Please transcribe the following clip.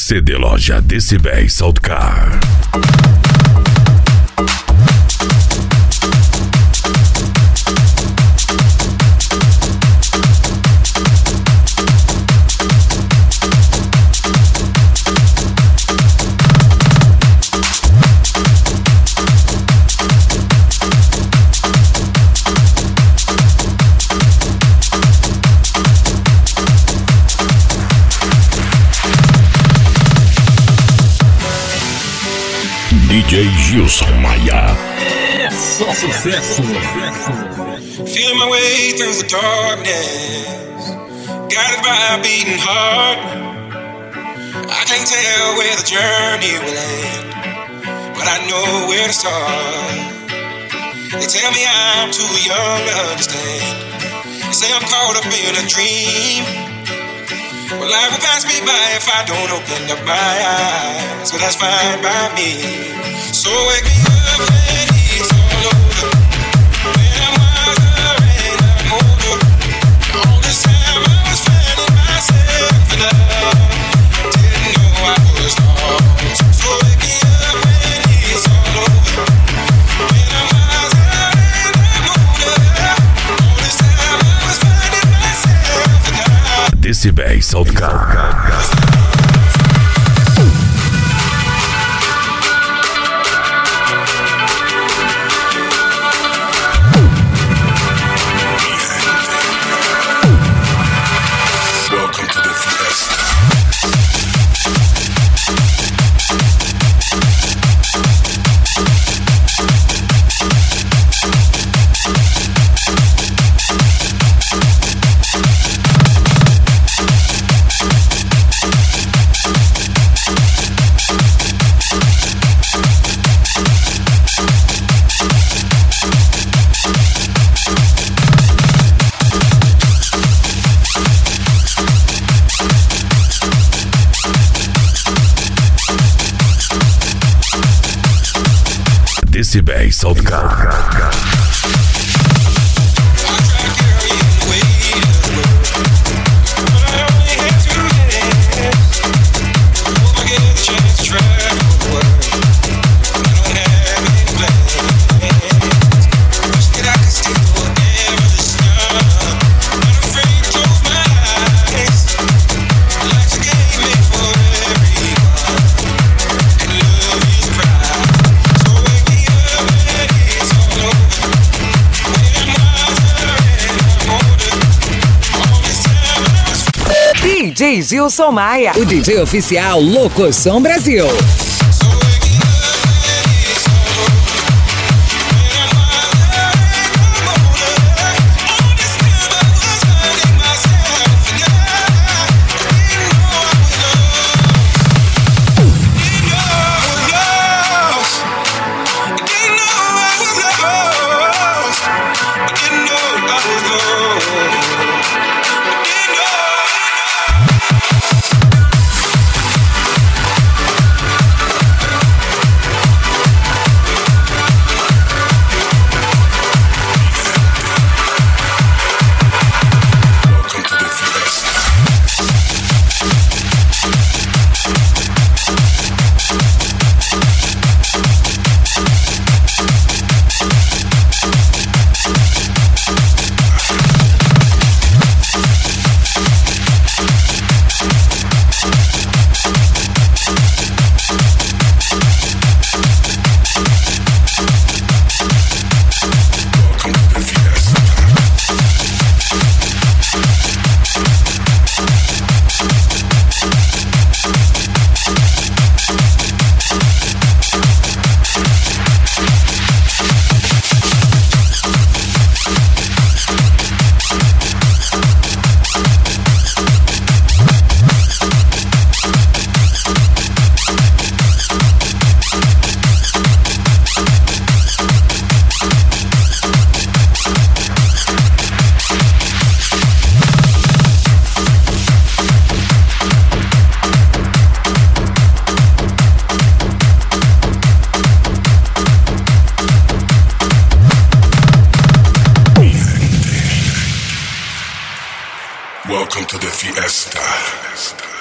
CD Loja Decibéis Soundcar. DJ Gilson Maia. É só sucesso. Feeling my way through the darkness, guided by a beating heart. I can't tell where the journey will end, but I know where to start. They tell me I'm too young to understand. They say I'm caught up in a dream, but life will pass me by if I don't open up my eyes. So that's fine by me. So wake me up when it's all over, when I'm wiser and I'm older. All this time I was finding myself in love, didn't know I was lost. So wake me up when it's all over, when I'm wiser and I'm older. All this time I was finding myself in love. Decibéis Soundcar. Decibéis Soundcar. DJ Gilson Maia, o DJ oficial Locoção Brasil. Welcome to the fiesta.